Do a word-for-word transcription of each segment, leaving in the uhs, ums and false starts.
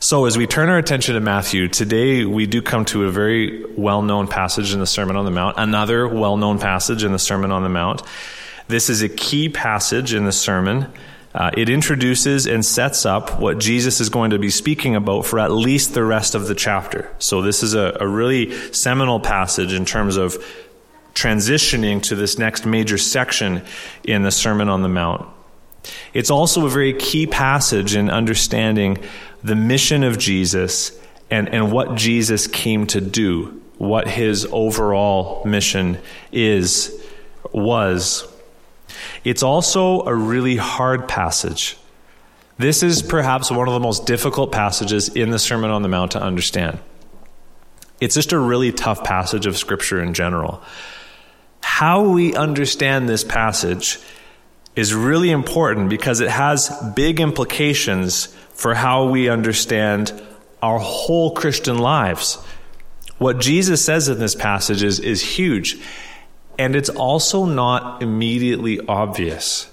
So as we turn our attention to Matthew, today we do come to a very well-known passage in the Sermon on the Mount, another well-known passage in the Sermon on the Mount. This is a key passage in the sermon. Uh, it introduces and sets up what Jesus is going to be speaking about for at least the rest of the chapter. So this is a, a really seminal passage in terms of transitioning to this next major section in the Sermon on the Mount. It's also a very key passage in understanding the mission of Jesus and, and what Jesus came to do, what his overall mission is, was. It's also a really hard passage. This is perhaps one of the most difficult passages in the Sermon on the Mount to understand. It's just a really tough passage of Scripture in general. How we understand this passage is really important because it has big implications for how we understand our whole Christian lives. What Jesus says in this passage is, is huge, and it's also not immediately obvious.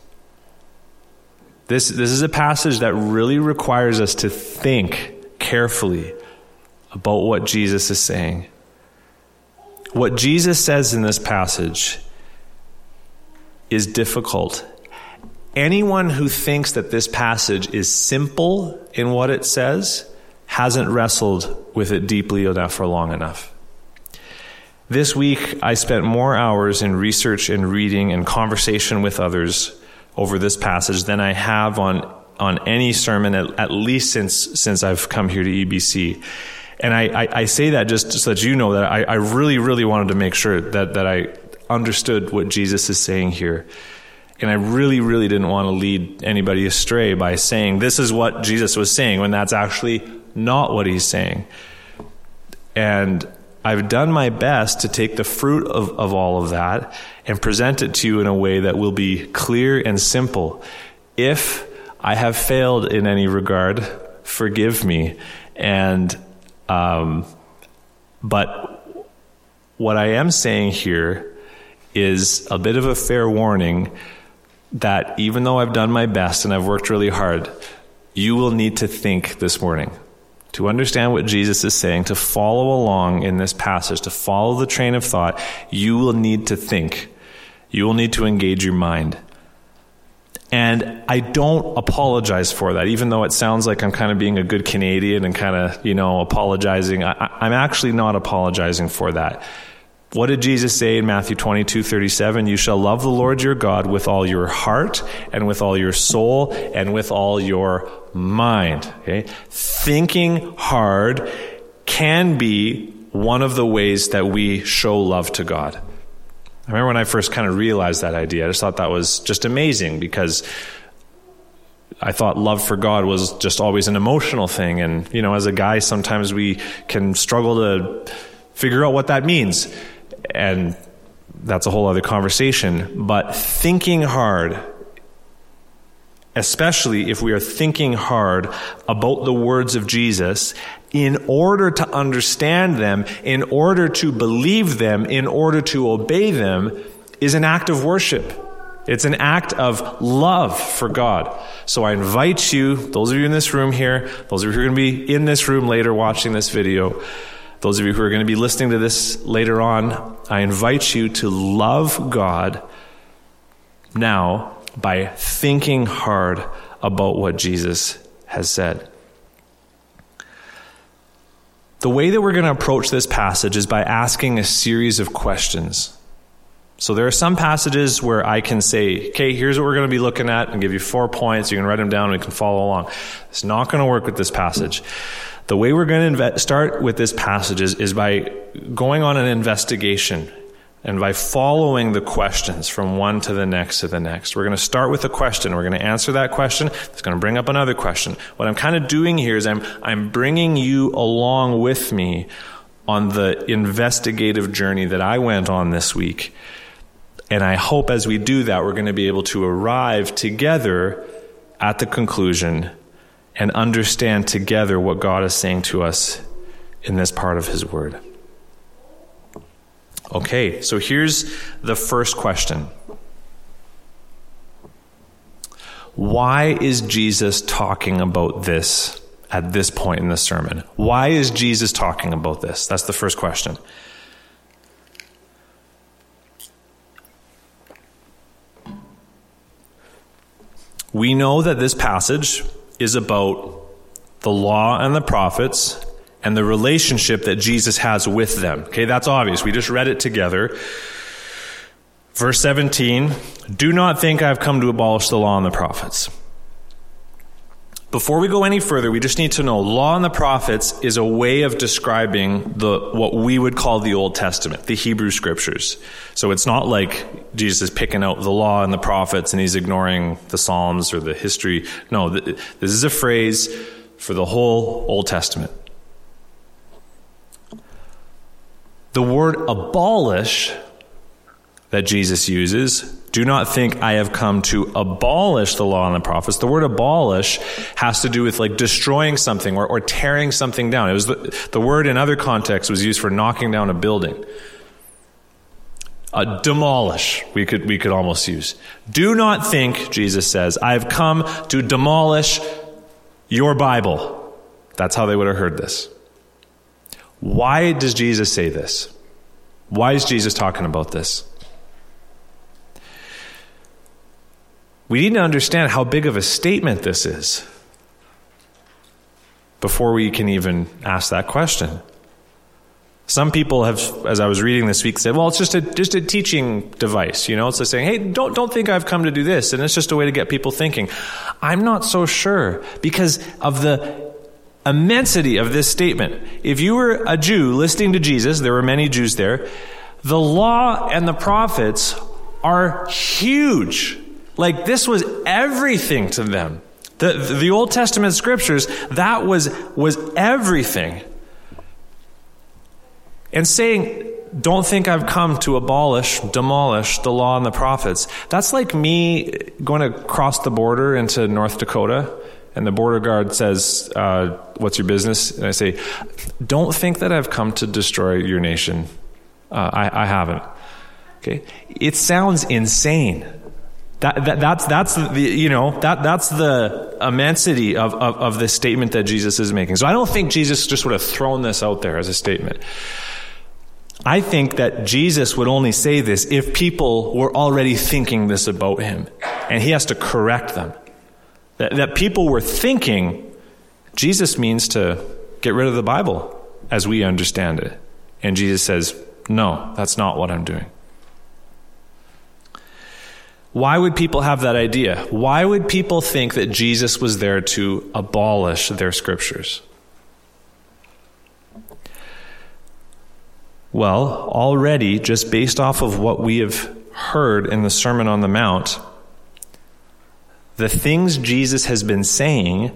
This, this is a passage that really requires us to think carefully about what Jesus is saying. What Jesus says in this passage is difficult. Anyone who thinks that this passage is simple in what it says hasn't wrestled with it deeply enough or long enough. This week, I spent more hours in research and reading and conversation with others over this passage than I have on, on any sermon, at, at least since, since I've come here to E B C. And I, I, I say that just so that you know that I, I really, really wanted to make sure that, that I understood what Jesus is saying here. And I really, really didn't want to lead anybody astray by saying this is what Jesus was saying when that's actually not what he's saying. And I've done my best to take the fruit of, of all of that and present it to you in a way that will be clear and simple. If I have failed in any regard, forgive me. And um, but what I am saying here is a bit of a fair warning that even though I've done my best and I've worked really hard, you will need to think this morning. To understand what Jesus is saying, to follow along in this passage, to follow the train of thought, you will need to think. You will need to engage your mind. And I don't apologize for that, even though it sounds like I'm kind of being a good Canadian and kind of, you know, apologizing. I, I'm actually not apologizing for that. What did Jesus say in Matthew twenty-two thirty-seven? You shall love the Lord your God with all your heart and with all your soul and with all your mind. Okay? Thinking hard can be one of the ways that we show love to God. I remember when I first kind of realized that idea, I just thought that was just amazing because I thought love for God was just always an emotional thing. And, you know, as a guy, sometimes we can struggle to figure out what that means. And that's a whole other conversation. But thinking hard, especially if we are thinking hard about the words of Jesus, in order to understand them, in order to believe them, in order to obey them, is an act of worship. It's an act of love for God. So I invite you, those of you in this room here, those of you who are going to be in this room later watching this video, those of you who are going to be listening to this later on, I invite you to love God now by thinking hard about what Jesus has said. The way that we're going to approach this passage is by asking a series of questions. So there are some passages where I can say, okay, here's what we're going to be looking at, and give you four points. You can write them down and you can follow along. It's not going to work with this passage. The way we're going to inve- start with this passage is, is by going on an investigation and by following the questions from one to the next to the next. We're going to start with a question. We're going to answer that question. It's going to bring up another question. What I'm kind of doing here is I'm, I'm bringing you along with me on the investigative journey that I went on this week. And I hope as we do that, we're going to be able to arrive together at the conclusion and understand together what God is saying to us in this part of his word. Okay, so here's the first question. Why is Jesus talking about this at this point in the sermon? Why is Jesus talking about this? That's the first question. We know that this passage is about the law and the prophets and the relationship that Jesus has with them. Okay, that's obvious. We just read it together. Verse seventeen, do not think I've come to abolish the law and the prophets. Before we go any further, we just need to know law and the prophets is a way of describing the what we would call the Old Testament, the Hebrew Scriptures. So it's not like Jesus is picking out the law and the prophets and he's ignoring the Psalms or the history. No, this is a phrase for the whole Old Testament. The word abolish that Jesus uses, do not think I have come to abolish the law and the prophets. The word abolish has to do with like destroying something or, or tearing something down. It was the, the word in other contexts was used for knocking down a building. Uh, demolish, we could we could almost use. Do not think, Jesus says, I have come to demolish your Bible. That's how they would have heard this. Why does Jesus say this? Why is Jesus talking about this? We need to understand how big of a statement this is before we can even ask that question. Some people have, as I was reading this week, said, well, it's just a just a teaching device. You know, it's just saying, hey, don't don't think I've come to do this. And it's just a way to get people thinking. I'm not so sure because of the immensity of this statement. If you were a Jew listening to Jesus, there were many Jews there, the law and the prophets are huge. Like, this was everything to them. The, the Old Testament scriptures, that was, was everything. And saying, don't think I've come to abolish, demolish the law and the prophets. That's like me going to cross the border into North Dakota, and the border guard says, uh, what's your business? And I say, don't think that I've come to destroy your nation. Uh, I, I haven't. Okay? It sounds insane. That, that that's that's the you know that that's the immensity of, of of this statement that Jesus is making. So I don't think Jesus just would have thrown this out there as a statement. I think that Jesus would only say this if people were already thinking this about him, and he has to correct them. That that people were thinking Jesus means to get rid of the Bible as we understand it, and Jesus says, "No, that's not what I'm doing." Why would people have that idea? Why would people think that Jesus was there to abolish their scriptures? Well, already, just based off of what we have heard in the Sermon on the Mount, the things Jesus has been saying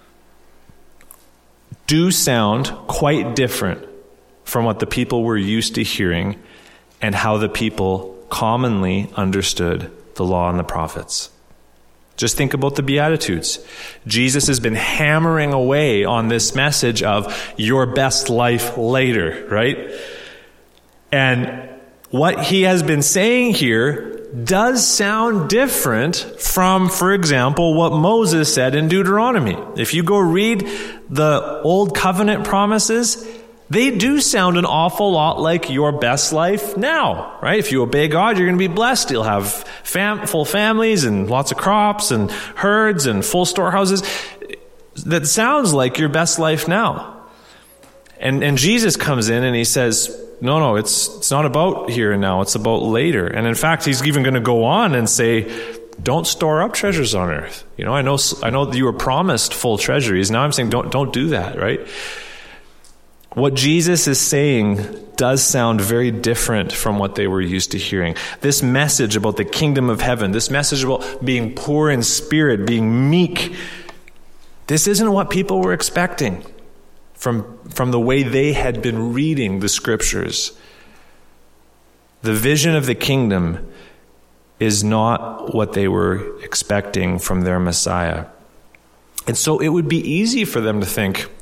do sound quite different from what the people were used to hearing and how the people commonly understood the law and the prophets. Just think about the Beatitudes. Jesus has been hammering away on this message of your best life later, right? And what he has been saying here does sound different from, for example, what Moses said in Deuteronomy. If you go read the Old Covenant promises, they do sound an awful lot like your best life now, right? If you obey God, you're going to be blessed. You'll have fam- full families and lots of crops and herds and full storehouses. That sounds like your best life now. And and Jesus comes in and he says, no, no, it's it's not about here and now. It's about later. And in fact, he's even going to go on and say, don't store up treasures on earth. You know, I know I know that you were promised full treasuries. Now I'm saying don't don't do that, right? What Jesus is saying does sound very different from what they were used to hearing. This message about the kingdom of heaven, this message about being poor in spirit, being meek, this isn't what people were expecting from, from the way they had been reading the scriptures. The vision of the kingdom is not what they were expecting from their Messiah. And so it would be easy for them to think,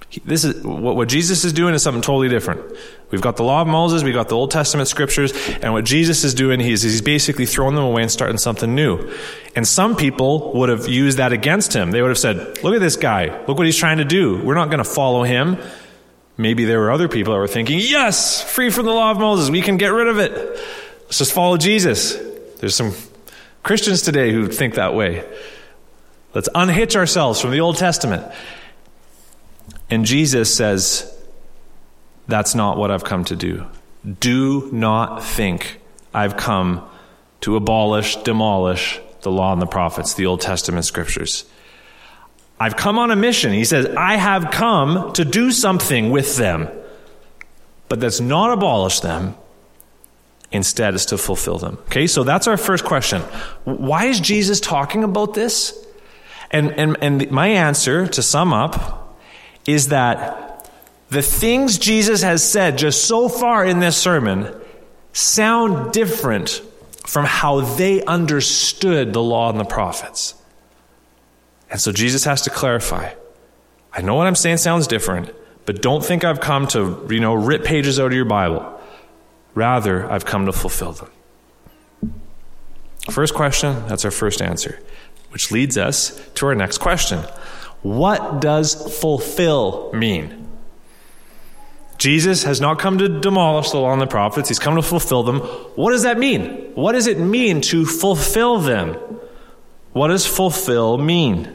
This is what, what Jesus is doing is something totally different. We've got the law of Moses, we've got the Old Testament scriptures, and what Jesus is doing, he's, he's basically throwing them away and starting something new. And some people would have used that against him. They would have said, look at this guy. Look what he's trying to do. We're not going to follow him. Maybe there were other people that were thinking, yes, free from the law of Moses. We can get rid of it. Let's just follow Jesus. There's some Christians today who think that way. Let's unhitch ourselves from the Old Testament. And Jesus says, that's not what I've come to do. Do not think I've come to abolish, demolish the law and the prophets, the Old Testament scriptures. I've come on a mission. He says, I have come to do something with them. But that's not abolish them. Instead, it's to fulfill them. Okay, so that's our first question. Why is Jesus talking about this? And, and, and my answer, to sum up, is that the things Jesus has said just so far in this sermon sound different from how they understood the law and the prophets. And so Jesus has to clarify. I know what I'm saying sounds different, but don't think I've come to, you know, rip pages out of your Bible. Rather, I've come to fulfill them. First question, that's our first answer, which leads us to our next question. What does fulfill mean? Jesus has not come to demolish the law and the prophets. He's come to fulfill them. What does that mean? What does it mean to fulfill them? What does fulfill mean?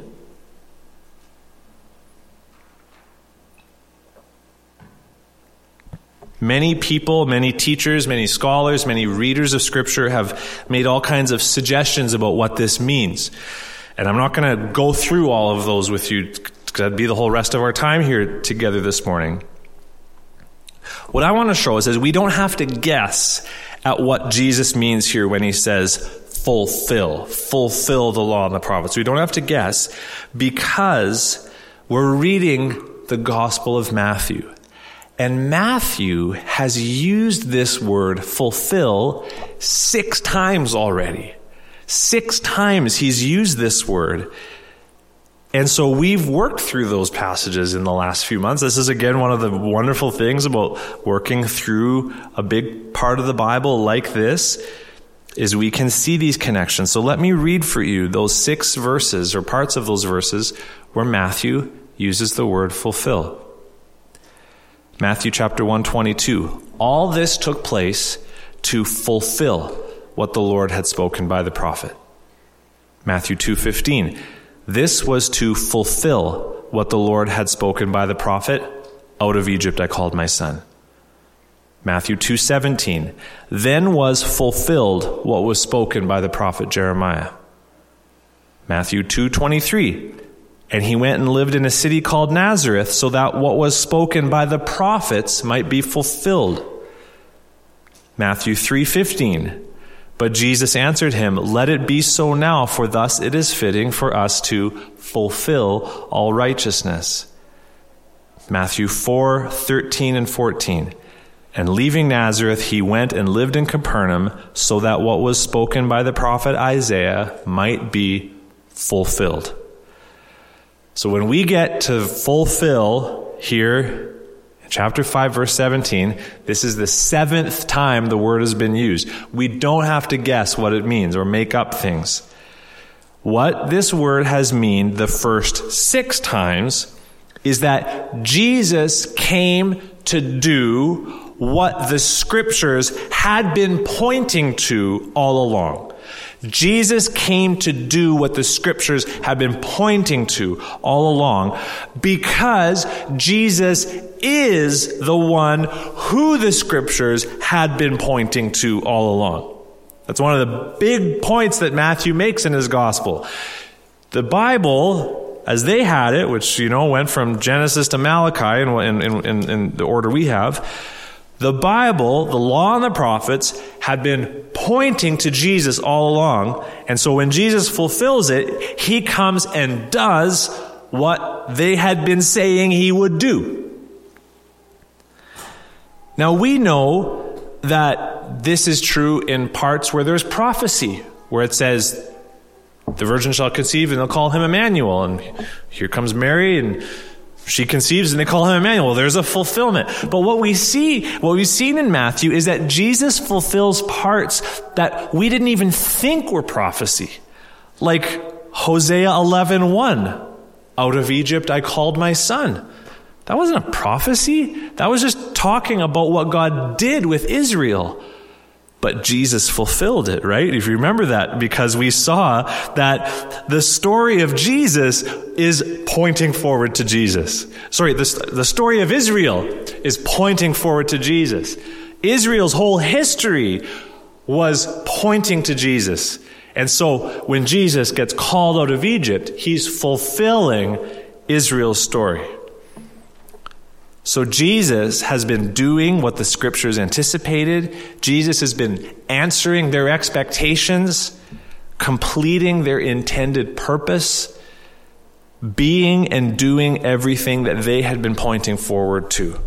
Many people, many teachers, many scholars, many readers of Scripture have made all kinds of suggestions about what this means. And I'm not going to go through all of those with you, because that'd be the whole rest of our time here together this morning. What I want to show us is we don't have to guess at what Jesus means here when he says fulfill, fulfill the law and the prophets. We don't have to guess because we're reading the Gospel of Matthew. And Matthew has used this word fulfill six times already. Six times he's used this word. And so we've worked through those passages in the last few months. This is, again, one of the wonderful things about working through a big part of the Bible like this, is we can see these connections. So let me read for you those six verses, or parts of those verses, where Matthew uses the word fulfill. Matthew chapter one twenty-two. All this took place to fulfill what the Lord had spoken by the prophet. Matthew two fifteen. This was to fulfill what the Lord had spoken by the prophet. Out of Egypt I called my son. Matthew two seventeen. Then was fulfilled what was spoken by the prophet Jeremiah. Matthew two twenty-three. And he went and lived in a city called Nazareth, so that what was spoken by the prophets might be fulfilled. Matthew three fifteen. But Jesus answered him, let it be so now, for thus it is fitting for us to fulfill all righteousness. Matthew four thirteen and fourteen. And leaving Nazareth, he went and lived in Capernaum, so that what was spoken by the prophet Isaiah might be fulfilled. So when we get to fulfill here, in chapter five, verse seventeen, this is the seventh time the word has been used. We don't have to guess what it means or make up things. What this word has mean the first six times is that Jesus came to do what the scriptures had been pointing to all along. Jesus came to do what the scriptures have been pointing to all along, because Jesus is the one who the scriptures had been pointing to all along. That's one of the big points that Matthew makes in his gospel. The Bible, as they had it, which, you know, went from Genesis to Malachi in, in, in, in the order we have, the Bible, the law and the prophets, had been pointing to Jesus all along. And so when Jesus fulfills it, he comes and does what they had been saying he would do. Now we know that this is true in parts where there's prophecy, where it says, the virgin shall conceive and they'll call him Emmanuel. And here comes Mary, and She conceives and they call him Emmanuel. There's a fulfillment. But what we see, what we've seen in Matthew is that Jesus fulfills parts that we didn't even think were prophecy. Like Hosea eleven one, out of Egypt I called my son. That wasn't a prophecy. That was just talking about what God did with Israel. But Jesus fulfilled it, right? If you remember that, because we saw that the story of Jesus is pointing forward to Jesus. Sorry, the, the story of Israel is pointing forward to Jesus. Israel's whole history was pointing to Jesus. And so when Jesus gets called out of Egypt, he's fulfilling Israel's story. So Jesus has been doing what the scriptures anticipated. Jesus has been answering their expectations, completing their intended purpose, being and doing everything that they had been pointing forward to.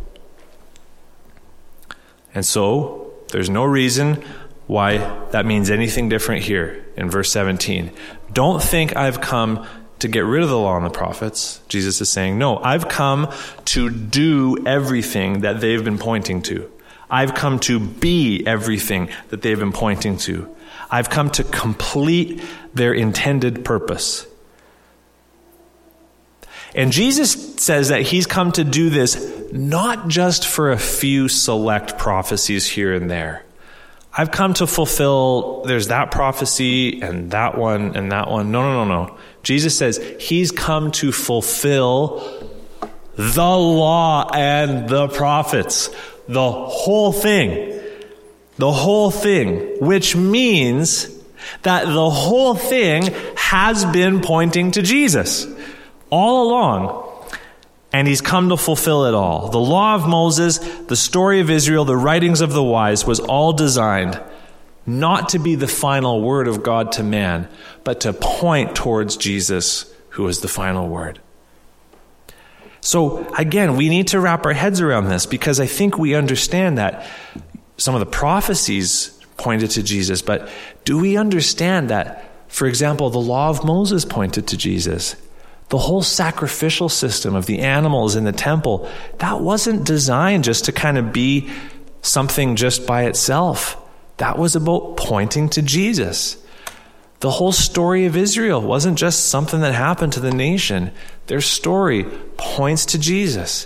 And so there's no reason why that means anything different here in verse seventeen. Don't think I've come to get rid of the law and the prophets. Jesus is saying, no, I've come to do everything that they've been pointing to. I've come to be everything that they've been pointing to. I've come to complete their intended purpose. And Jesus says that he's come to do this not just for a few select prophecies here and there. I've come to fulfill, there's that prophecy and that one and that one. No, no, no, no. Jesus says he's come to fulfill the law and the prophets. The whole thing. The whole thing. Which means that the whole thing has been pointing to Jesus all along. And he's come to fulfill it all. The law of Moses, the story of Israel, the writings of the wise was all designed not to be the final word of God to man, but to point towards Jesus, who is the final word. So again, we need to wrap our heads around this because I think we understand that some of the prophecies pointed to Jesus, but do we understand that, for example, the law of Moses pointed to Jesus? The whole sacrificial system of the animals in the temple, that wasn't designed just to kind of be something just by itself. That was about pointing to Jesus. The whole story of Israel wasn't just something that happened to the nation. Their story points to Jesus.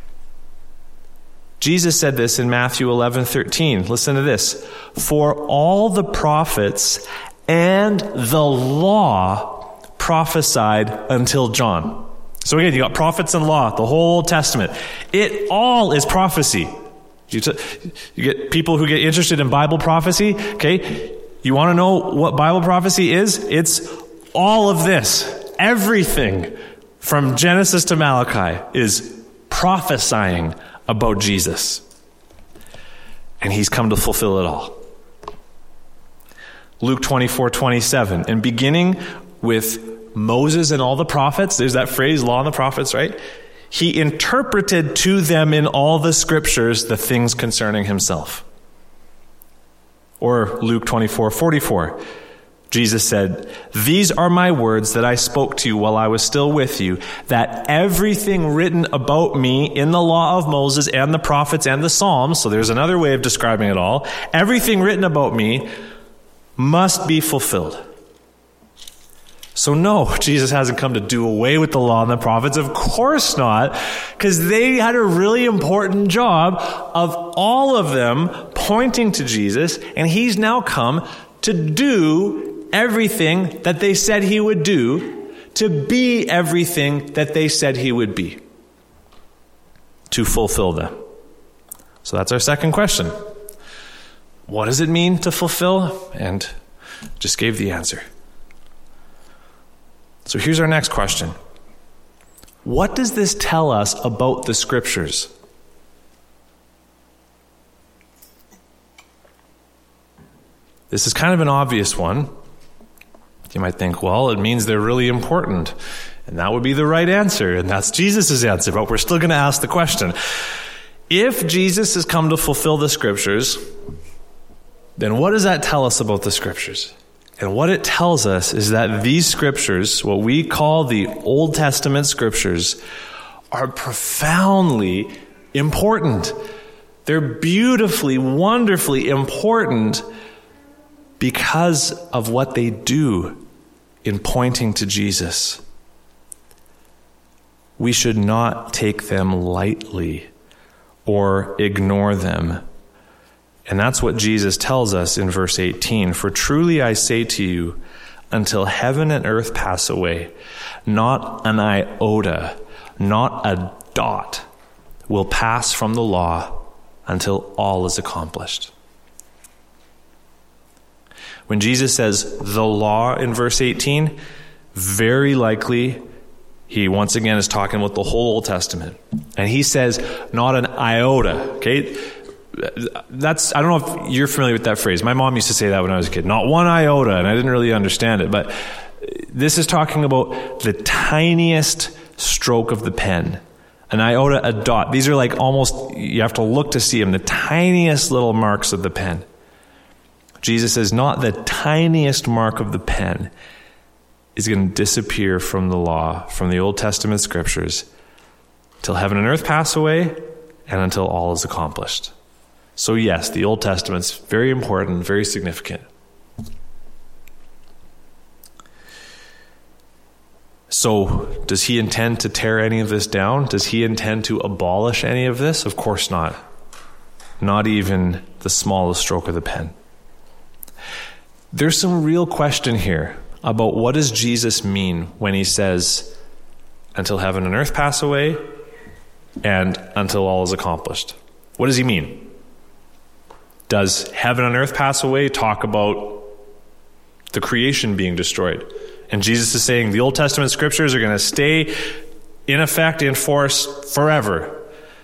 Jesus said this in Matthew eleven thirteen. Listen to this. For all the prophets and the law prophesied until John. So again, you got prophets and law, the whole Old Testament. It all is prophecy. You, t- you get people who get interested in Bible prophecy. Okay, you want to know what Bible prophecy is? It's all of this. Everything from Genesis to Malachi is prophesying about Jesus. And he's come to fulfill it all. Luke twenty-four twenty-seven. And beginning with Moses and all the prophets, there's that phrase, law and the prophets, right? He interpreted to them in all the scriptures the things concerning himself. Or Luke twenty-four forty-four. Jesus said, these are my words that I spoke to you while I was still with you, that everything written about me in the law of Moses and the prophets and the Psalms, so there's another way of describing it all, everything written about me must be fulfilled. So no, Jesus hasn't come to do away with the law and the prophets. Of course not, because they had a really important job of all of them pointing to Jesus, and he's now come to do everything that they said he would do, to be everything that they said he would be, to fulfill them. So that's our second question. What does it mean to fulfill? And just gave the answer. So here's our next question. What does this tell us about the scriptures? This is kind of an obvious one. You might think, well, it means they're really important. And that would be the right answer. And that's Jesus' answer. But we're still going to ask the question. If Jesus has come to fulfill the scriptures, then what does that tell us about the scriptures? And what it tells us is that these scriptures, what we call the Old Testament scriptures, are profoundly important. They're beautifully, wonderfully important because of what they do in pointing to Jesus. We should not take them lightly or ignore them. And that's what Jesus tells us in verse eighteen. For truly I say to you, until heaven and earth pass away, not an iota, not a dot will pass from the law until all is accomplished. When Jesus says the law in verse eighteen, very likely he once again is talking about the whole Old Testament. And he says not an iota, okay? That's, I don't know if you're familiar with that phrase. My mom used to say that when I was a kid. Not one iota, and I didn't really understand it. But this is talking about the tiniest stroke of the pen. An iota, a dot. These are like almost, you have to look to see them, the tiniest little marks of the pen. Jesus says not the tiniest mark of the pen is going to disappear from the law, from the Old Testament scriptures, till heaven and earth pass away and until all is accomplished. So yes, the Old Testament's very important, very significant. So does he intend to tear any of this down? Does he intend to abolish any of this? Of course not. Not even the smallest stroke of the pen. There's some real question here about what does Jesus mean when he says, until heaven and earth pass away and until all is accomplished. What does he mean? Does heaven and earth pass away talk about the creation being destroyed? And Jesus is saying the Old Testament scriptures are going to stay in effect, in force forever.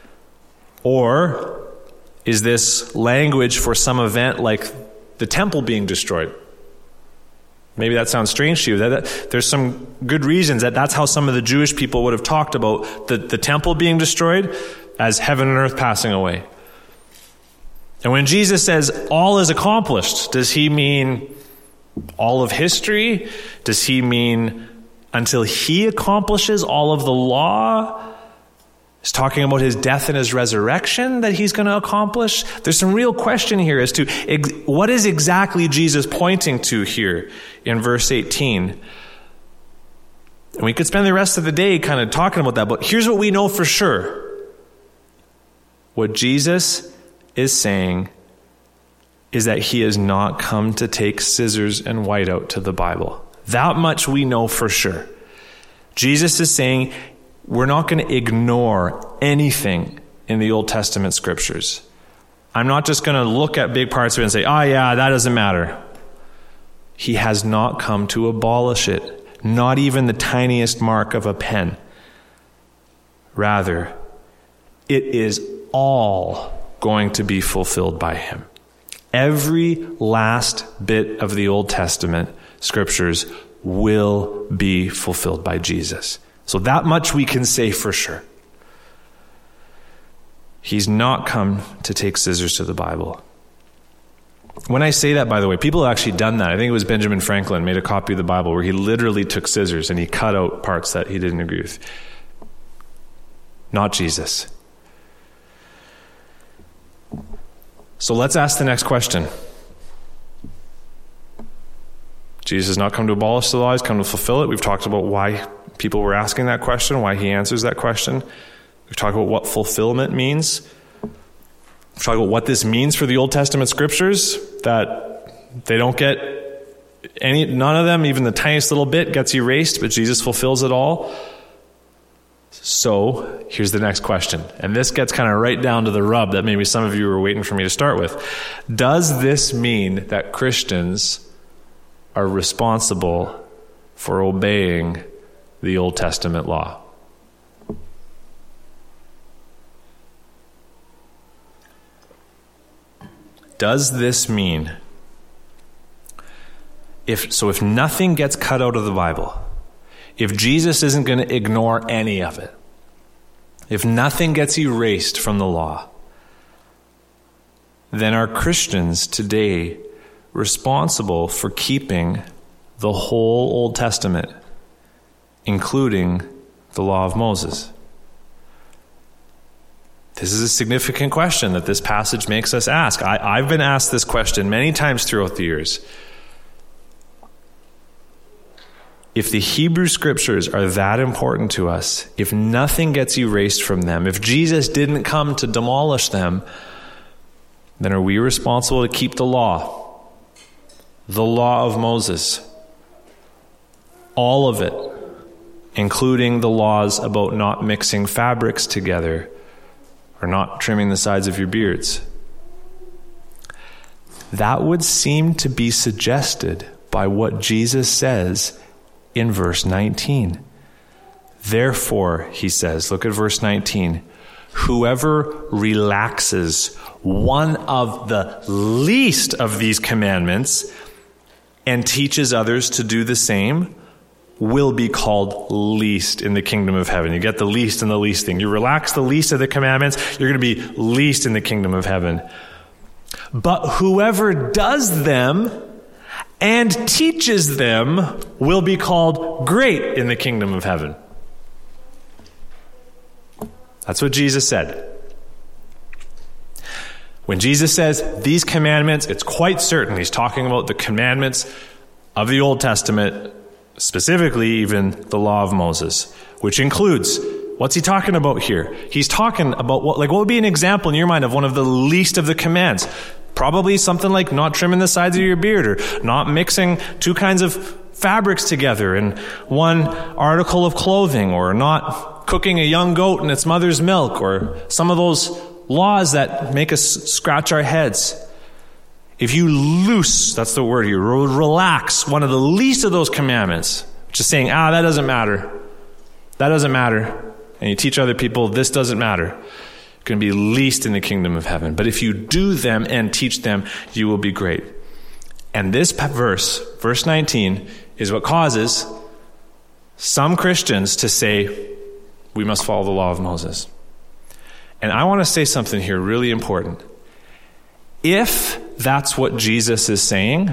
Or is this language for some event like the temple being destroyed? Maybe that sounds strange to you. That, that, there's some good reasons that that's how some of the Jewish people would have talked about the, the temple being destroyed as heaven and earth passing away. And when Jesus says all is accomplished, does he mean all of history? Does he mean until he accomplishes all of the law? He's talking about his death and his resurrection that he's going to accomplish. There's some real question here as to ex- what is exactly Jesus pointing to here in verse eighteen. And we could spend the rest of the day kind of talking about that, but here's what we know for sure. What Jesus is saying is that he has not come to take scissors and white out to the Bible. That much we know for sure. Jesus is saying we're not going to ignore anything in the Old Testament scriptures. I'm not just going to look at big parts of it and say, oh yeah, that doesn't matter. He has not come to abolish it, not even the tiniest mark of a pen. Rather, it is all going to be fulfilled by him. Every last bit of the Old Testament scriptures will be fulfilled by Jesus. So that much we can say for sure. He's not come to take scissors to the Bible. When I say that, by the way, people have actually done that. I think it was Benjamin Franklin made a copy of the Bible where he literally took scissors and he cut out parts that he didn't agree with. Not Jesus. So let's ask the next question. Jesus has not come to abolish the law, he's come to fulfill it. We've talked about why people were asking that question, why he answers that question. We've talked about what fulfillment means. We've talked about what this means for the Old Testament scriptures, that they don't get any, none of them, even the tiniest little bit gets erased, but Jesus fulfills it all. So here's the next question. And this gets kind of right down to the rub that maybe some of you were waiting for me to start with. Does this mean that Christians are responsible for obeying the Old Testament law? Does this mean, if so if nothing gets cut out of the Bible, if Jesus isn't going to ignore any of it, if nothing gets erased from the law, then are Christians today responsible for keeping the whole Old Testament, including the law of Moses? This is a significant question that this passage makes us ask. I, I've been asked this question many times throughout the years. If the Hebrew Scriptures are that important to us, if nothing gets erased from them, if Jesus didn't come to demolish them, then are we responsible to keep the law? The law of Moses. All of it, including the laws about not mixing fabrics together or not trimming the sides of your beards. That would seem to be suggested by what Jesus says in verse nineteen. Therefore, he says, look at verse nineteen, whoever relaxes one of the least of these commandments and teaches others to do the same will be called least in the kingdom of heaven. You get the least and the least thing. You relax the least of the commandments, you're going to be least in the kingdom of heaven. But whoever does them and teaches them will be called great in the kingdom of heaven. That's what Jesus said. When Jesus says these commandments, it's quite certain he's talking about the commandments of the Old Testament, specifically even the law of Moses, which includes, what's he talking about here? He's talking about what, like, what would be an example in your mind of one of the least of the commands? Probably something like not trimming the sides of your beard, or not mixing two kinds of fabrics together in one article of clothing, or not cooking a young goat in its mother's milk, or some of those laws that make us scratch our heads. If you loose, that's the word here, relax one of the least of those commandments, just saying, ah, that doesn't matter. That doesn't matter. And you teach other people, this doesn't matter. Going to be least in the kingdom of heaven. But if you do them and teach them, you will be great. And this verse, verse nineteen, is what causes some Christians to say, we must follow the law of Moses. And I want to say something here really important. If that's what Jesus is saying,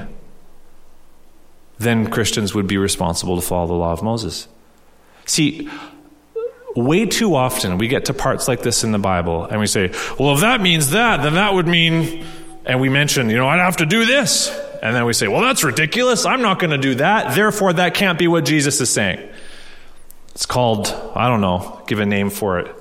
then Christians would be responsible to follow the law of Moses. See, way too often we get to parts like this in the Bible and we say, well, if that means that, then that would mean, and we mention, you know, I'd have to do this. And then we say, well, that's ridiculous. I'm not going to do that. Therefore, that can't be what Jesus is saying. It's called, I don't know, give a name for it.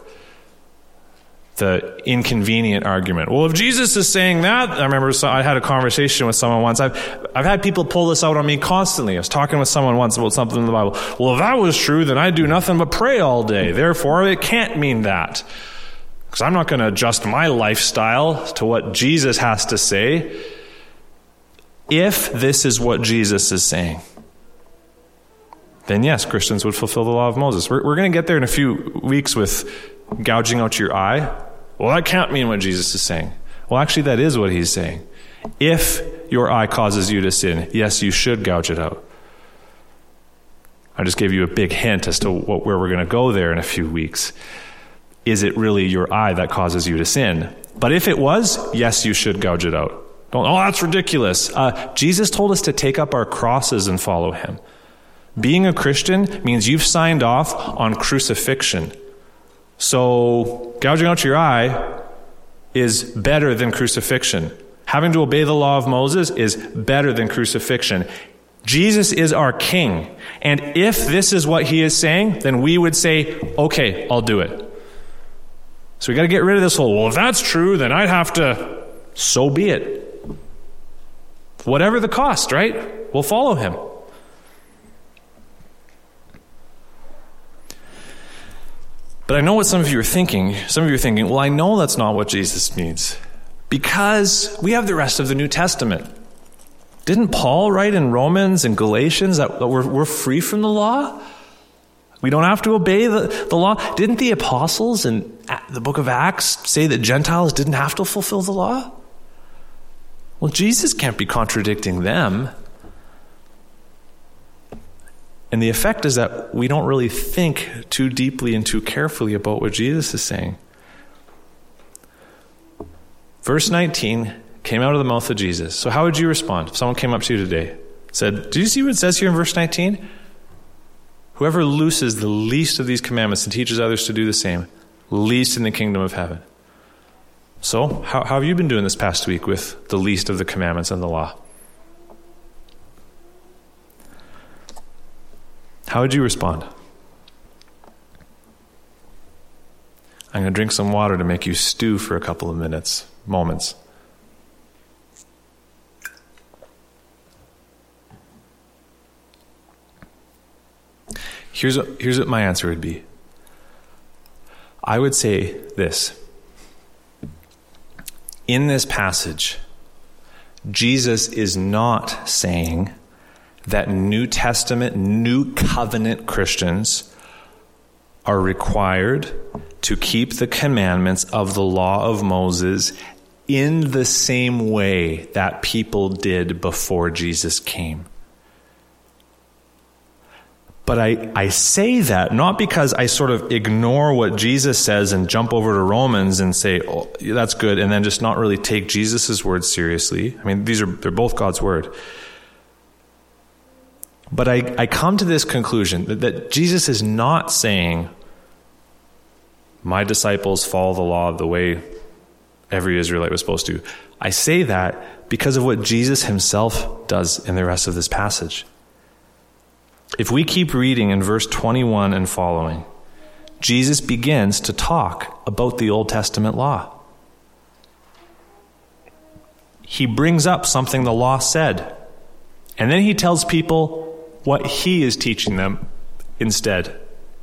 The inconvenient argument. Well, if Jesus is saying that, I remember I had a conversation with someone once. I've I've had people pull this out on me constantly. I was talking with someone once about something in the Bible. Well, if that was true, then I do nothing but pray all day. Therefore, it can't mean that. Because I'm not going to adjust my lifestyle to what Jesus has to say. If this is what Jesus is saying, then yes, Christians would fulfill the law of Moses. We're, we're going to get there in a few weeks with gouging out your eye. Well, that can't mean what Jesus is saying. Well, actually, that is what he's saying. If your eye causes you to sin, yes, you should gouge it out. I just gave you a big hint as to what, where we're going to go there in a few weeks. Is it really your eye that causes you to sin? But if it was, yes, you should gouge it out. Don't, oh, that's ridiculous. Uh, Jesus told us to take up our crosses and follow him. Being a Christian means you've signed off on crucifixion. So gouging out your eye is better than crucifixion. Having to obey the law of Moses is better than crucifixion. Jesus is our king. And if this is what he is saying, then we would say, okay, I'll do it. So we got to get rid of this whole, well, if that's true, then I'd have to, so be it. Whatever the cost, right? We'll follow him. But I know what some of you are thinking. Some of you are thinking, well, I know that's not what Jesus means. Because we have the rest of the New Testament. Didn't Paul write in Romans and Galatians that, that we're, we're free from the law? We don't have to obey the, the law? Didn't the apostles in the book of Acts say that Gentiles didn't have to fulfill the law? Well, Jesus can't be contradicting them. And the effect is that we don't really think too deeply and too carefully about what Jesus is saying. Verse nineteen came out of the mouth of Jesus. So how would you respond if someone came up to you today, said, do you see what it says here in verse nineteen? Whoever looses the least of these commandments and teaches others to do the same, least in the kingdom of heaven. So, how, how have you been doing this past week with the least of the commandments and the law? How would you respond? I'm going to drink some water to make you stew for a couple of minutes, moments. Here's what, here's what my answer would be. I would say this. In this passage, Jesus is not saying that New Testament, New Covenant Christians are required to keep the commandments of the law of Moses in the same way that people did before Jesus came. But I, I say that not because I sort of ignore what Jesus says and jump over to Romans and say, oh, that's good, and then just not really take Jesus' words seriously. I mean, these are they're both God's word. But I, I come to this conclusion that, that Jesus is not saying, my disciples follow the law the way every Israelite was supposed to. I say that because of what Jesus himself does in the rest of this passage. If we keep reading in verse twenty-one and following, Jesus begins to talk about the Old Testament law. He brings up something the law said, and then he tells people what he is teaching them instead.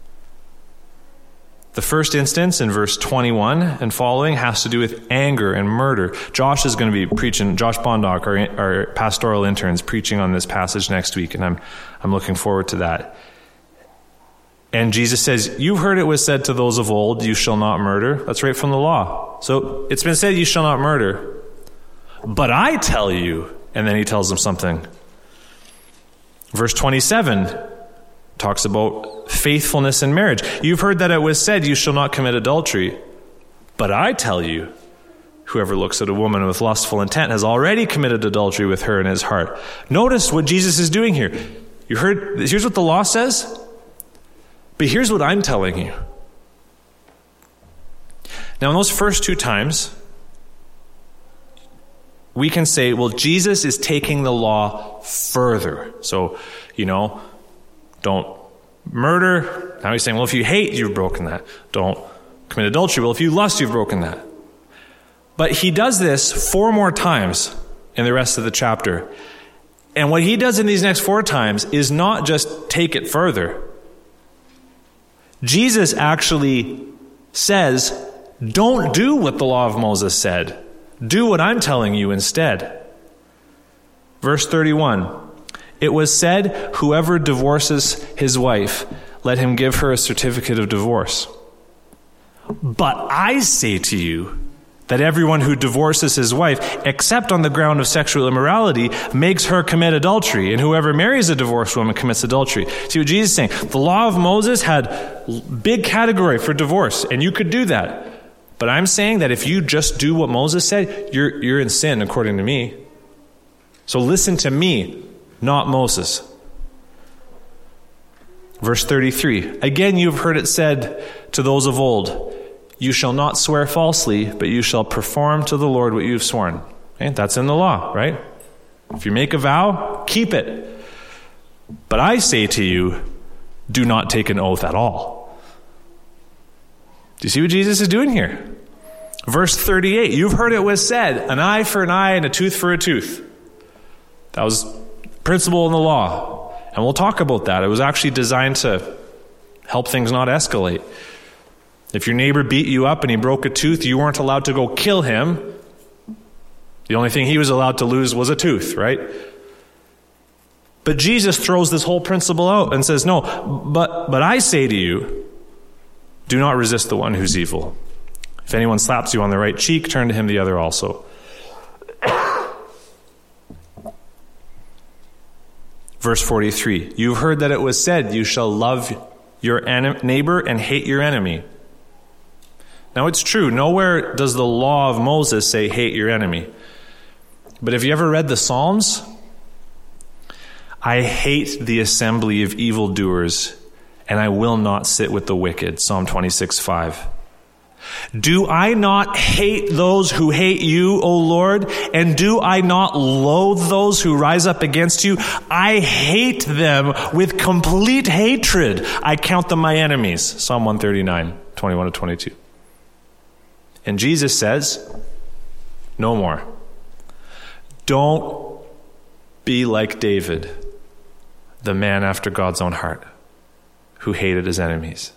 The first instance in verse twenty-one and following has to do with anger and murder. Josh is going to be preaching, Josh Bondock, our, our pastoral interns, preaching on this passage next week, and I'm I'm looking forward to that. And Jesus says, you've heard it was said to those of old, you shall not murder. That's right from the law. So it's been said, you shall not murder. But I tell you, and then he tells them something. Verse twenty-seven talks about faithfulness in marriage. You've heard that it was said, you shall not commit adultery. But I tell you, whoever looks at a woman with lustful intent has already committed adultery with her in his heart. Notice what Jesus is doing here. You heard, here's what the law says, but here's what I'm telling you. Now, in those first two times, we can say, well, Jesus is taking the law further. So, you know, don't murder. Now he's saying, well, if you hate, you've broken that. Don't commit adultery. Well, if you lust, you've broken that. But he does this four more times in the rest of the chapter. And what he does in these next four times is not just take it further. Jesus actually says, don't do what the law of Moses said. Do what I'm telling you instead. Verse thirty-one. It was said, whoever divorces his wife, let him give her a certificate of divorce. But I say to you that everyone who divorces his wife, except on the ground of sexual immorality, makes her commit adultery. And whoever marries a divorced woman commits adultery. See what Jesus is saying? The law of Moses had big category for divorce, and you could do that. But I'm saying that if you just do what Moses said, you're, you're in sin according to me. So listen to me, not Moses. Verse thirty-three. Again, you've heard it said to those of old, you shall not swear falsely, but you shall perform to the Lord what you've sworn. Okay? That's in the law, right? If you make a vow, keep it. But I say to you, do not take an oath at all. Do you see what Jesus is doing here? Verse thirty-eight. You've heard it was said, an eye for an eye and a tooth for a tooth. That was principle in the law. And we'll talk about that. It was actually designed to help things not escalate. If your neighbor beat you up and he broke a tooth, you weren't allowed to go kill him. The only thing he was allowed to lose was a tooth, right? But Jesus throws this whole principle out and says, no, but, but I say to you, do not resist the one who's evil. If anyone slaps you on the right cheek, turn to him the other also. Verse forty-three, you've heard that it was said, you shall love your neighbor and hate your enemy. Now it's true, nowhere does the law of Moses say hate your enemy. But have you ever read the Psalms? I hate the assembly of evildoers, and I will not sit with the wicked. Psalm twenty-six, five. Do I not hate those who hate you, O Lord? And do I not loathe those who rise up against you? I hate them with complete hatred. I count them my enemies. Psalm one thirty-nine, twenty-one to twenty-two. And Jesus says, no more. Don't be like David, the man after God's own heart, who hated his enemies.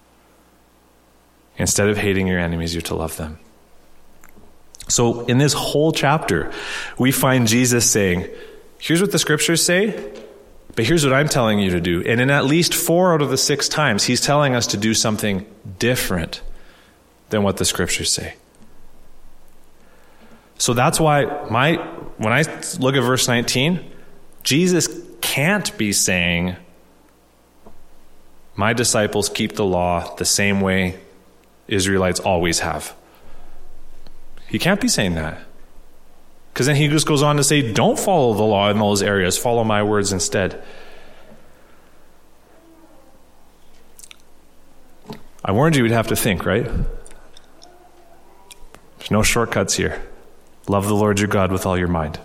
Instead of hating your enemies, you're to love them. So in this whole chapter, we find Jesus saying, here's what the scriptures say, but here's what I'm telling you to do. And in at least four out of the six times, he's telling us to do something different than what the scriptures say. So that's why my when I look at verse nineteen, Jesus can't be saying, my disciples keep the law the same way Israelites always have. He can't be saying that. Because then he just goes on to say, don't follow the law in those areas. Follow my words instead. I warned you we'd have to think, right? There's no shortcuts here. Love the Lord your God with all your mind.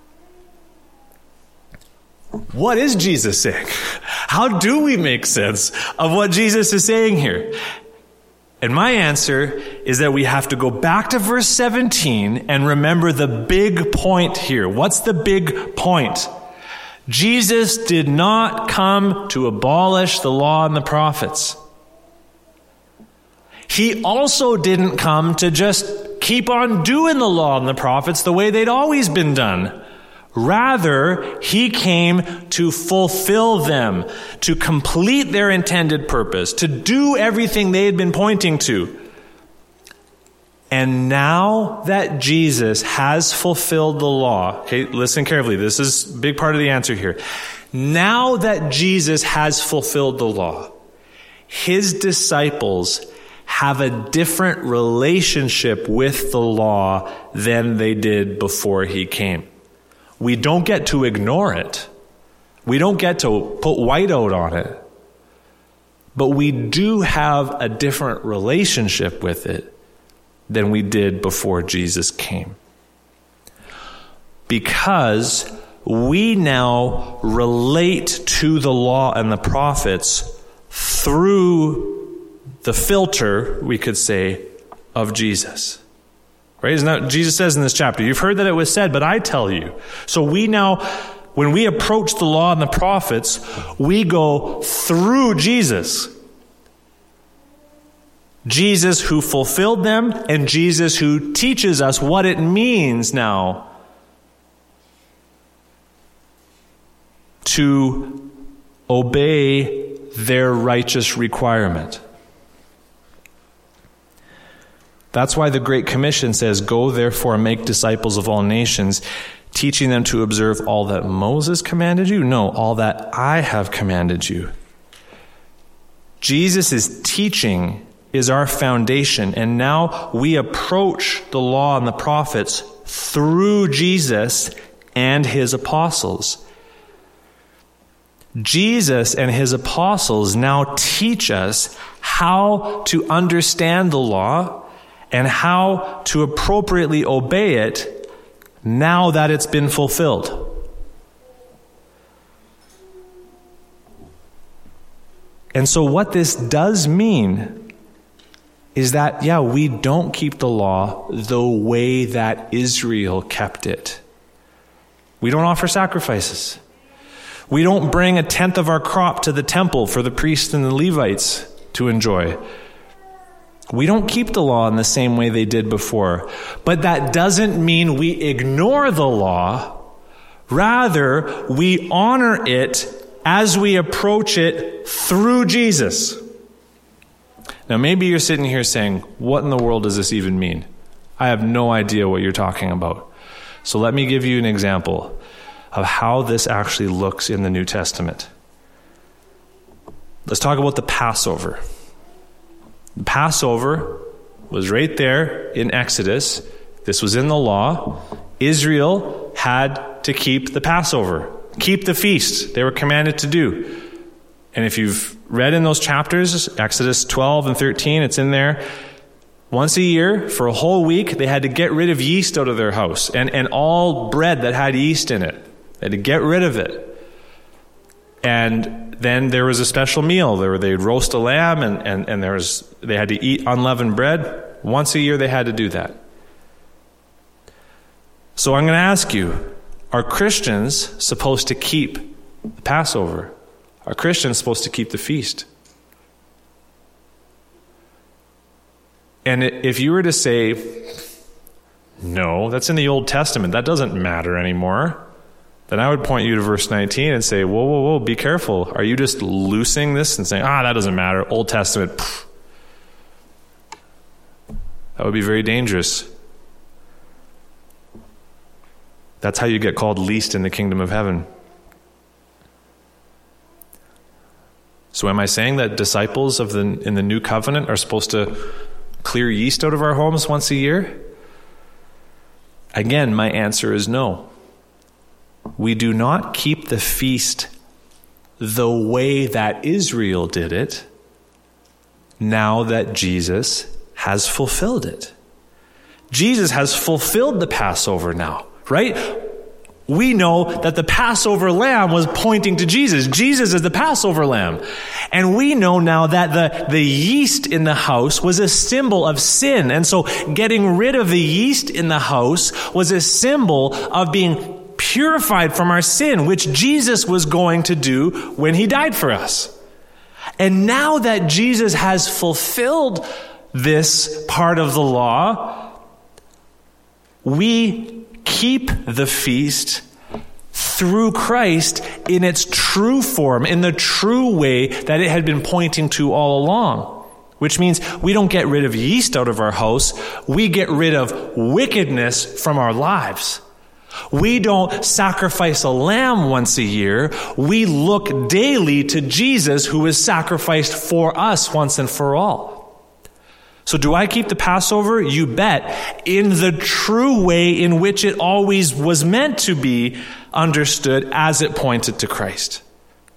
What is Jesus saying? How do we make sense of what Jesus is saying here? And my answer is that we have to go back to verse seventeen and remember the big point here. What's the big point? Jesus did not come to abolish the law and the prophets. He also didn't come to just keep on doing the law and the prophets the way they'd always been done. Rather, he came to fulfill them, to complete their intended purpose, to do everything they had been pointing to. And now that Jesus has fulfilled the law, okay, listen carefully, this is a big part of the answer here. Now that Jesus has fulfilled the law, his disciples have a different relationship with the law than they did before he came. We don't get to ignore it. We don't get to put whiteout on it. But we do have a different relationship with it than we did before Jesus came. Because we now relate to the law and the prophets through the filter, we could say, of Jesus. Right? Isn't that what Jesus says in this chapter? You've heard that it was said, but I tell you. So we now, when we approach the law and the prophets, we go through Jesus. Jesus who fulfilled them, and Jesus who teaches us what it means now to obey their righteous requirement. That's why the Great Commission says, go therefore and make disciples of all nations, teaching them to observe all that Moses commanded you? No, all that I have commanded you. Jesus' teaching is our foundation, and now we approach the law and the prophets through Jesus and his apostles. Jesus and his apostles now teach us how to understand the law and how to appropriately obey it now that it's been fulfilled. And so what this does mean is that, yeah, we don't keep the law the way that Israel kept it. We don't offer sacrifices. We don't bring a tenth of our crop to the temple for the priests and the Levites to enjoy. We don't keep the law in the same way they did before. But that doesn't mean we ignore the law. Rather, we honor it as we approach it through Jesus. Now, maybe you're sitting here saying, what in the world does this even mean? I have no idea what you're talking about. So let me give you an example of how this actually looks in the New Testament. Let's talk about the Passover. The Passover was right there in Exodus. This was in the law. Israel had to keep the Passover, keep the feast they were commanded to do. And if you've read in those chapters, Exodus twelve and thirteen, it's in there. Once a year, for a whole week, they had to get rid of yeast out of their house and, and all bread that had yeast in it. They had to get rid of it. And then there was a special meal. There, they'd roast a lamb, and, and, and there was, they had to eat unleavened bread. Once a year, they had to do that. So I'm going to ask you, are Christians supposed to keep the Passover? Are Christians supposed to keep the feast? And if you were to say, no, that's in the Old Testament, that doesn't matter anymore, then I would point you to verse nineteen and say, whoa, whoa, whoa, be careful. Are you just loosing this and saying, ah, that doesn't matter, Old Testament, pff. That would be very dangerous. That's how you get called least in the kingdom of heaven. So am I saying that disciples of the in the new covenant are supposed to clear yeast out of our homes once a year? Again, my answer is no. We do not keep the feast the way that Israel did it now that Jesus has fulfilled it. Jesus has fulfilled the Passover now, right? We know that the Passover lamb was pointing to Jesus. Jesus is the Passover lamb. And we know now that the, the yeast in the house was a symbol of sin. And so getting rid of the yeast in the house was a symbol of being purified from our sin, which Jesus was going to do when he died for us. And now that Jesus has fulfilled this part of the law, we keep the feast through Christ in its true form, in the true way that it had been pointing to all along. Which means we don't get rid of yeast out of our house, we get rid of wickedness from our lives. We don't sacrifice a lamb once a year. We look daily to Jesus, who is sacrificed for us once and for all. So do I keep the Passover? You bet. In the true way in which it always was meant to be understood as it pointed to Christ.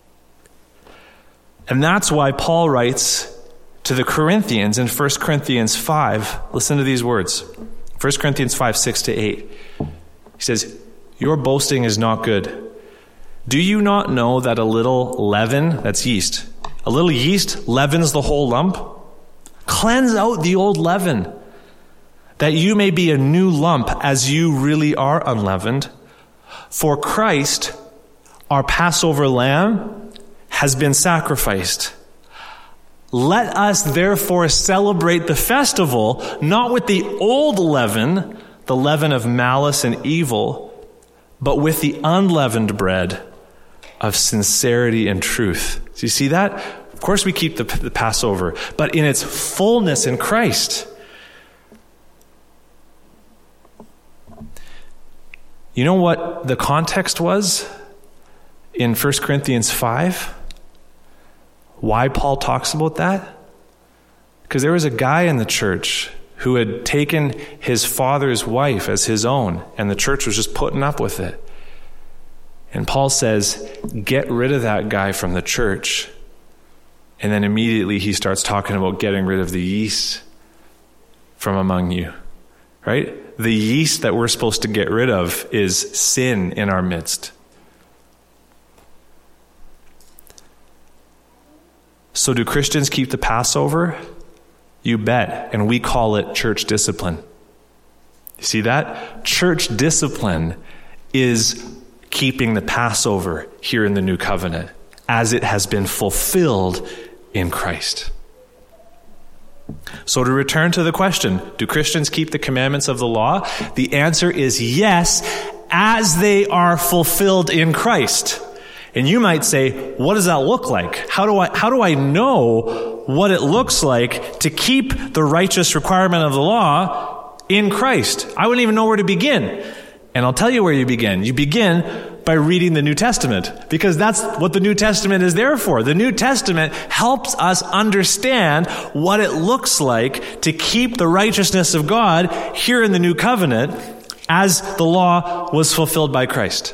And that's why Paul writes to the Corinthians in First Corinthians five. Listen to these words. First Corinthians five, six to eight. He says, your boasting is not good. Do you not know that a little leaven, that's yeast, a little yeast leavens the whole lump? Cleanse out the old leaven, that you may be a new lump as you really are unleavened. For Christ, our Passover lamb, has been sacrificed. Let us therefore celebrate the festival, not with the old leaven, the leaven of malice and evil, but with the unleavened bread of sincerity and truth. Do you see that? Of course we keep the, the Passover, but in its fullness in Christ. You know what the context was in First Corinthians five? Why Paul talks about that? Because there was a guy in the church who had taken his father's wife as his own, and the church was just putting up with it. And Paul says, get rid of that guy from the church. And then immediately he starts talking about getting rid of the yeast from among you, right? The yeast that we're supposed to get rid of is sin in our midst. So do Christians keep the Passover? You bet. And we call it church discipline. You see that? Church discipline is keeping the Passover here in the new covenant as it has been fulfilled in Christ. So to return to the question, do Christians keep the commandments of the law? The answer is yes, as they are fulfilled in Christ. And you might say, what does that look like? How do I, how do I know what it looks like to keep the righteous requirement of the law in Christ? I wouldn't even know where to begin. And I'll tell you where you begin. You begin by reading the New Testament, because that's what the New Testament is there for. The New Testament helps us understand what it looks like to keep the righteousness of God here in the new covenant as the law was fulfilled by Christ.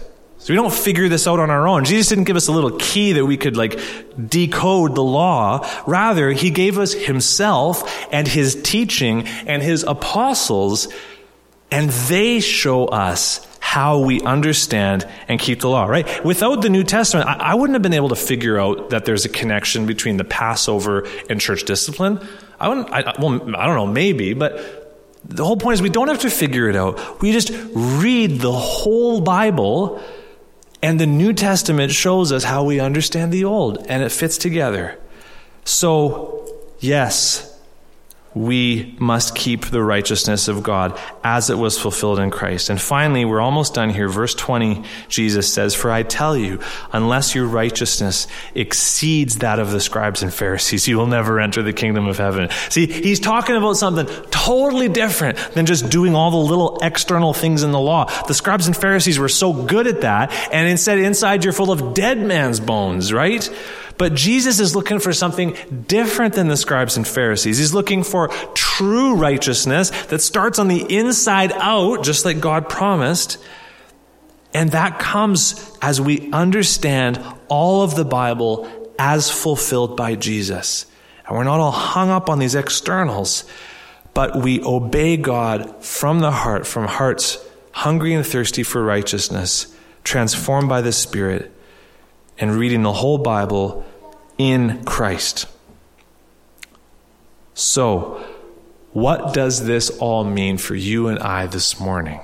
So we don't figure this out on our own. Jesus didn't give us a little key that we could like decode the law. Rather, he gave us himself and his teaching and his apostles, and they show us how we understand and keep the law, right? Without the New Testament, I, I wouldn't have been able to figure out that there's a connection between the Passover and church discipline. I wouldn't, I, well, I don't know, maybe, but the whole point is we don't have to figure it out. We just read the whole Bible, and the New Testament shows us how we understand the Old, and it fits together. So, yes, we must keep the righteousness of God as it was fulfilled in Christ. And finally, we're almost done here. Verse twenty, Jesus says, "For I tell you, unless your righteousness exceeds that of the scribes and Pharisees, you will never enter the kingdom of heaven." See, he's talking about something totally different than just doing all the little external things in the law. The scribes and Pharisees were so good at that, and instead inside you're full of dead man's bones, right? But Jesus is looking for something different than the scribes and Pharisees. He's looking for true righteousness that starts on the inside out, just like God promised. And that comes as we understand all of the Bible as fulfilled by Jesus. And we're not all hung up on these externals, but we obey God from the heart, from hearts hungry and thirsty for righteousness, transformed by the Spirit, and reading the whole Bible in Christ. So, what does this all mean for you and I this morning?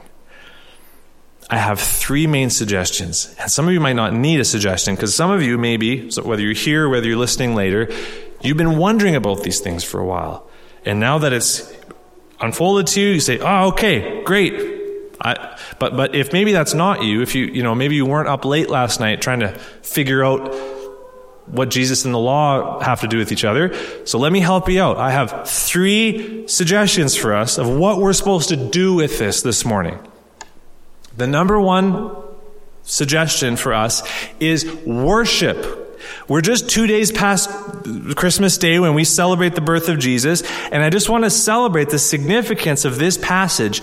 I have three main suggestions, and some of you might not need a suggestion, because some of you maybe, so whether you're here or whether you're listening later, you've been wondering about these things for a while. And now that it's unfolded to you, you say, oh, okay, great. I, but but if maybe that's not you, if you you know maybe you weren't up late last night trying to figure out what Jesus and the law have to do with each other, so let me help you out. I have three suggestions for us of what we're supposed to do with this this morning. The number one suggestion for us is worship. We're just two days past Christmas Day when we celebrate the birth of Jesus, and I just want to celebrate the significance of this passage.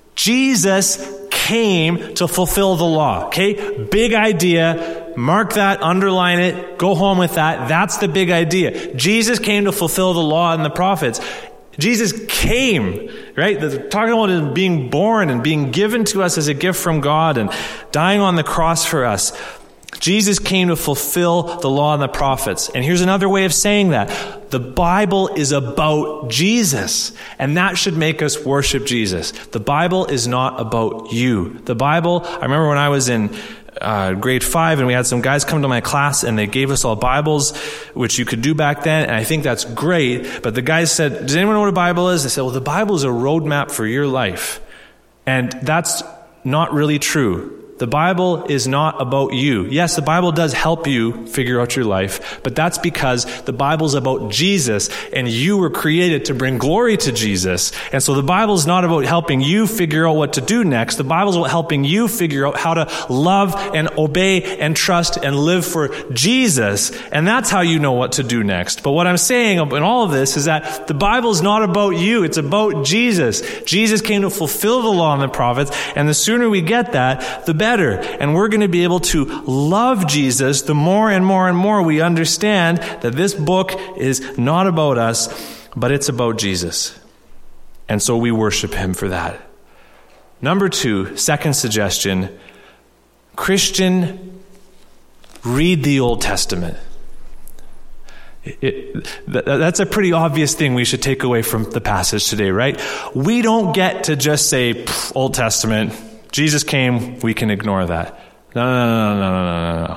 Jesus came to fulfill the law, okay? Big idea. Mark that, underline it, go home with that. That's the big idea. Jesus came to fulfill the law and the prophets. Jesus came, right? They're talking about him being born and being given to us as a gift from God and dying on the cross for us. Jesus came to fulfill the law and the prophets. And here's another way of saying that. The Bible is about Jesus, and that should make us worship Jesus. The Bible is not about you. The Bible, I remember when I was in uh, grade five and we had some guys come to my class and they gave us all Bibles, which you could do back then, and I think that's great. But the guys said, does anyone know what a Bible is? They said, well, the Bible is a roadmap for your life. And that's not really true. The Bible is not about you. Yes, the Bible does help you figure out your life, but that's because the Bible's about Jesus, and you were created to bring glory to Jesus. And so the Bible's not about helping you figure out what to do next. The Bible's about helping you figure out how to love and obey and trust and live for Jesus. And that's how you know what to do next. But what I'm saying in all of this is that the Bible's not about you. It's about Jesus. Jesus came to fulfill the law and the prophets, and the sooner we get that, the better. And we're going to be able to love Jesus the more and more and more we understand that this book is not about us, but it's about Jesus. And so we worship him for that. Number two, second suggestion, Christian, read the Old Testament. It, it, that, that's a pretty obvious thing we should take away from the passage today, right? We don't get to just say, Old Testament, Jesus came, we can ignore that. No, no, no, no, no, no, no, no.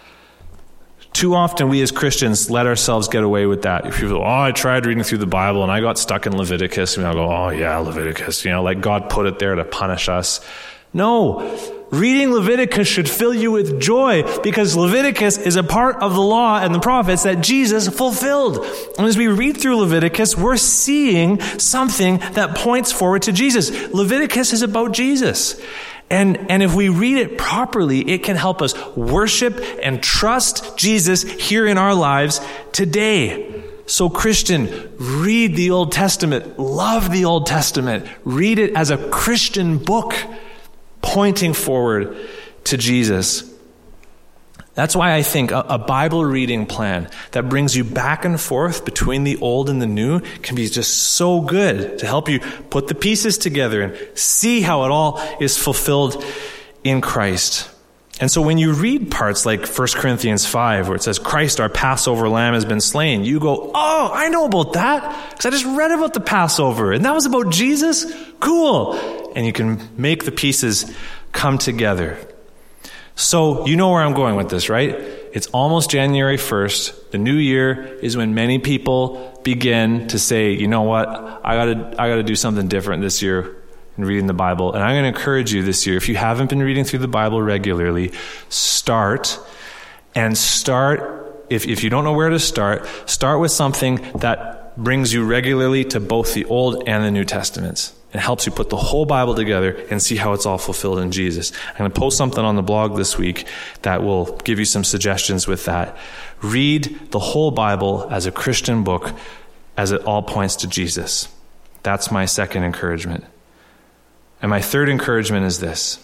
Too often we as Christians let ourselves get away with that. If people go, oh, I tried reading through the Bible and I got stuck in Leviticus, and I'll go, oh yeah, Leviticus, you know, like God put it there to punish us. No, reading Leviticus should fill you with joy, because Leviticus is a part of the law and the prophets that Jesus fulfilled. And as we read through Leviticus, we're seeing something that points forward to Jesus. Leviticus is about Jesus. And, and if we read it properly, it can help us worship and trust Jesus here in our lives today. So Christian, read the Old Testament. Love the Old Testament. Read it as a Christian book, pointing forward to Jesus. That's why I think a, a Bible reading plan that brings you back and forth between the old and the new can be just so good to help you put the pieces together and see how it all is fulfilled in Christ. And so when you read parts like First Corinthians five, where it says, Christ, our Passover lamb, has been slain, you go, oh, I know about that, because I just read about the Passover, and that was about Jesus? Cool. And you can make the pieces come together. So you know where I'm going with this, right? It's almost January first. The new year is when many people begin to say, you know what, I gotta, I gotta do something different this year in reading the Bible. And I'm going to encourage you this year, if you haven't been reading through the Bible regularly, start and start, if, if you don't know where to start, start with something that brings you regularly to both the Old and the New Testaments. It helps you put the whole Bible together and see how it's all fulfilled in Jesus. I'm going to post something on the blog this week that will give you some suggestions with that. Read the whole Bible as a Christian book as it all points to Jesus. That's my second encouragement. And my third encouragement is this.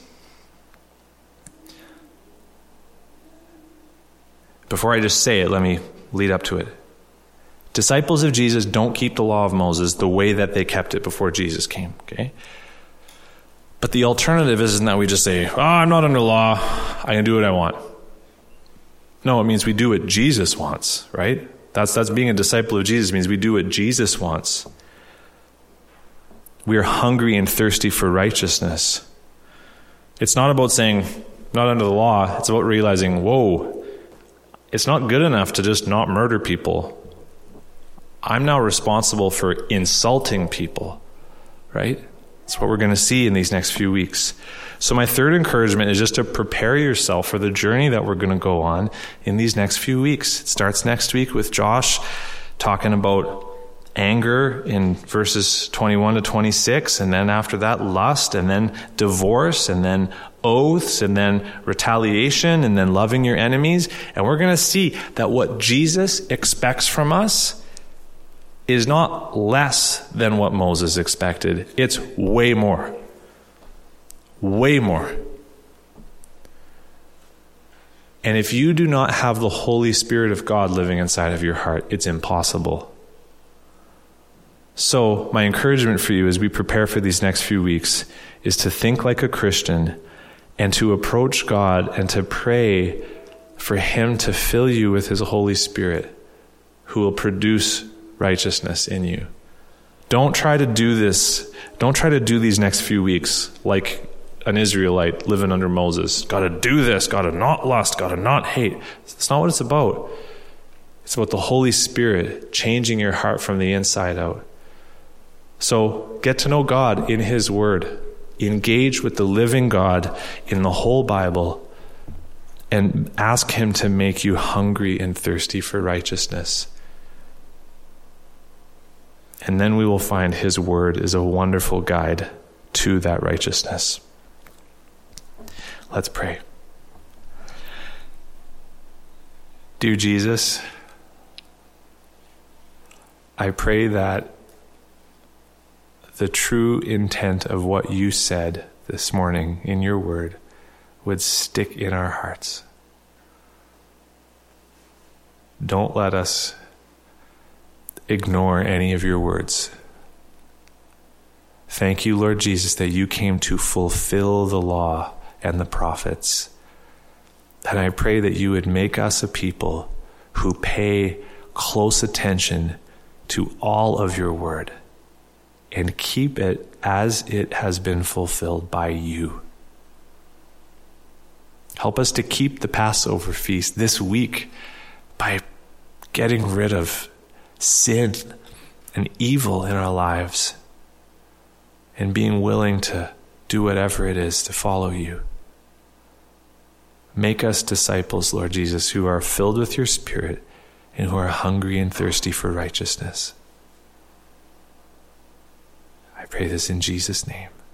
Before I just say it, let me lead up to it. Disciples of Jesus don't keep the law of Moses the way that they kept it before Jesus came, okay? But the alternative isn't that we just say, oh, I'm not under law, I can do what I want. No, it means we do what Jesus wants, right? That's that's being a disciple of Jesus. It means we do what Jesus wants. We are hungry and thirsty for righteousness. It's not about saying, not under the law. It's about realizing, whoa, it's not good enough to just not murder people. I'm now responsible for insulting people, right? That's what we're going to see in these next few weeks. So my third encouragement is just to prepare yourself for the journey that we're going to go on in these next few weeks. It starts next week with Josh talking about anger in verses twenty-one to twenty-six, and then after that, lust, and then divorce, and then oaths, and then retaliation, and then loving your enemies. And we're going to see that what Jesus expects from us is not less than what Moses expected. It's way more. Way more. And if you do not have the Holy Spirit of God living inside of your heart, it's impossible. So my encouragement for you as we prepare for these next few weeks is to think like a Christian and to approach God and to pray for Him to fill you with His Holy Spirit, who will produce righteousness in you. Don't try to do this. Don't try to do these next few weeks like an Israelite living under Moses. Got to do this. Got to not lust. Got to not hate. That's not what it's about. It's about the Holy Spirit changing your heart from the inside out. So get to know God in His Word. Engage with the living God in the whole Bible and ask Him to make you hungry and thirsty for righteousness. And then we will find His Word is a wonderful guide to that righteousness. Let's pray. Dear Jesus, I pray that the true intent of what you said this morning in your word would stick in our hearts. Don't let us ignore any of your words. Thank you, Lord Jesus, that you came to fulfill the law and the prophets. And I pray that you would make us a people who pay close attention to all of your word and keep it as it has been fulfilled by you. Help us to keep the Passover feast this week by getting rid of sin and evil in our lives and being willing to do whatever it is to follow you. Make us disciples, Lord Jesus, who are filled with your Spirit and who are hungry and thirsty for righteousness. I pray this in Jesus' name.